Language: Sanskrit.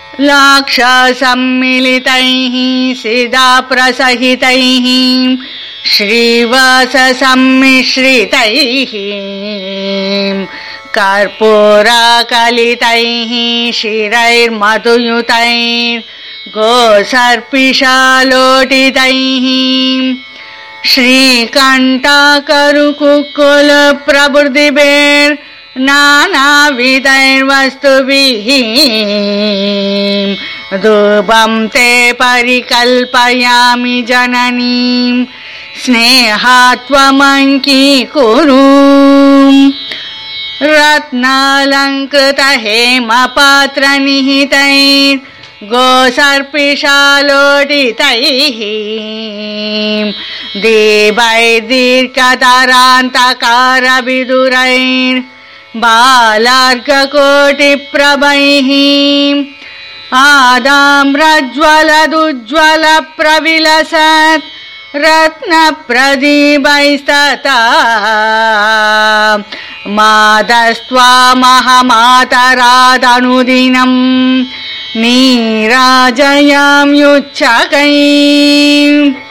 लाक्षसम्मिलितैः सिदाप्रसहितैः श्रीवाससम्मिश्रितैः कर्पूराकलितैः शिरैर्मधुयुतैर्गोसर्पिशालोटितैः श्रीकण्ठाकरुकुकुलप्रभृतिभिर्नानाविधैर्वस्तुभिः धूपं ते परिकल्पयामि जननीं स्नेहात्वमङ्कीकुरु रत्नालङ्कृतहेमपात्रनिहितैर्गोसर्पिशालोटितैः दीपैर्दीर्घतारान्तकारविदुरैर्बालार्ककोटिप्रभैः आदाम्रज्वलदुज्ज्वलप्रविलसत् रत्नप्रदीपैस्तथा मादस्त्वामहमातरादनुदिनं नीराजयाम्युच्चकैः।